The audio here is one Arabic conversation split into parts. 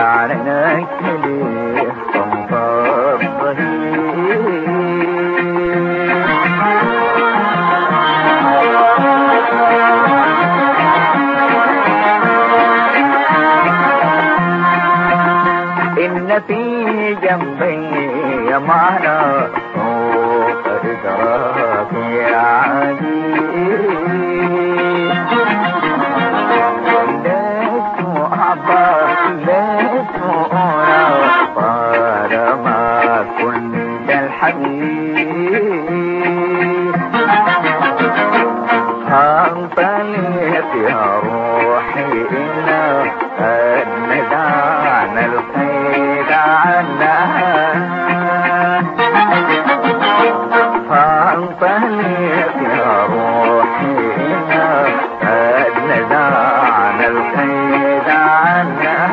جعلنا كلي صنفر ظهير إن في جنبي معنا وقد تراك يا عزيز لست أعبر لست أرى طالما كنت الحبيب فانطلق يا روحي إنا قد ندعنا القيد عنها فانطلق يا روحي إنا قد ندعنا القيد عنها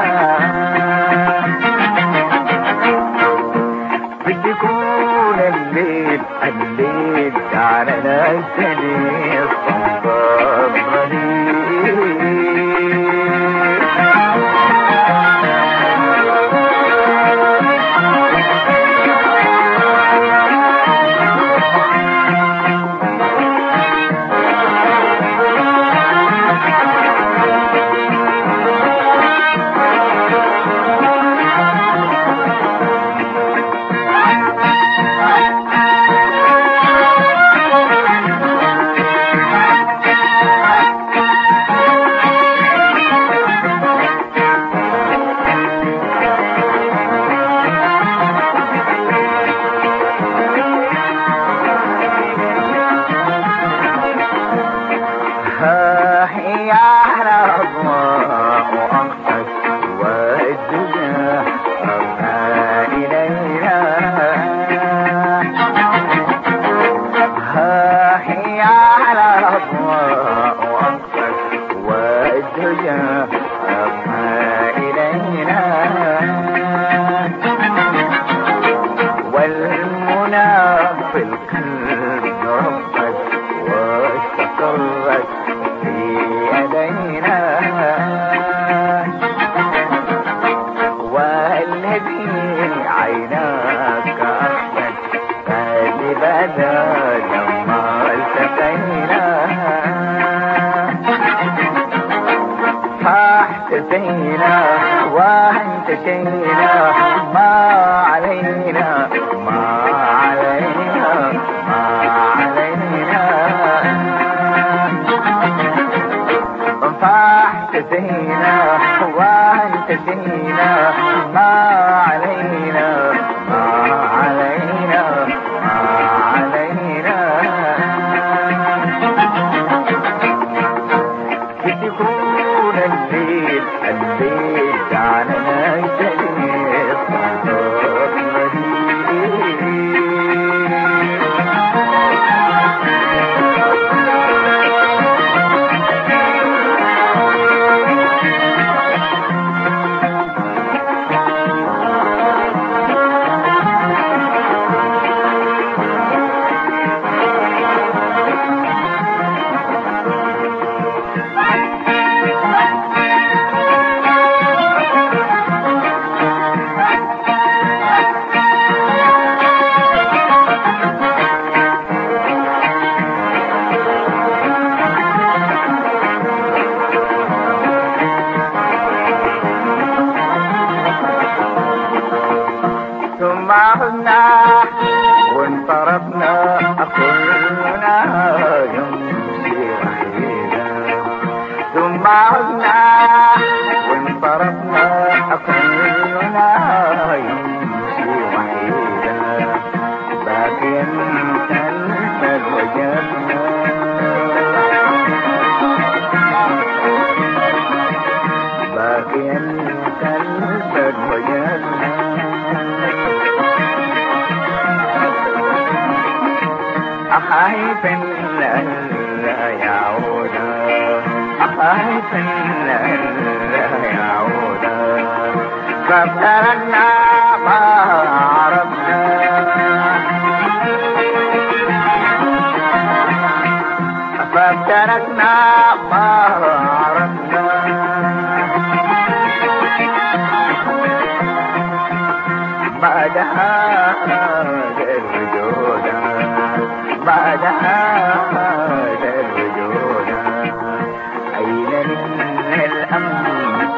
بتكون الليل جعلنا السليل صنفر والمنى في القلب ربت واستقرت في يدينا والذي عيناك أخفت قد بدا لما التقينا فاحتسينا وانتشينا ما علينا ما علينا ما علينا فاحتسينا وانتشينا ما علينا ما علينا ما علينا بتكون الليل جعلنا جليل صنفر ثم عدنا وانطربنا كلنا يمشي وحيدا ثم عدنا وانطربنا كلنا يمشي وحيدا باقيا تلفل وجدنا باقيا تلفل وجدنا أخاف لا يعود أخاف لا يعود فافترقنا ما عرفنا فافترقنا ما عرفنا بعدها الوجود بعدها الوجود أين من الأمس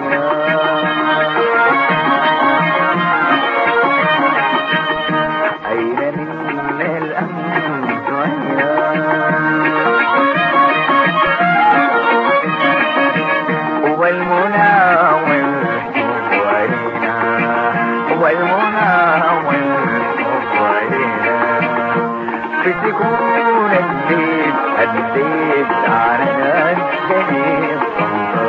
أين من الأمس هو المنى والحب علينا هو المنى والحب علينا في سكون الليل على الجليل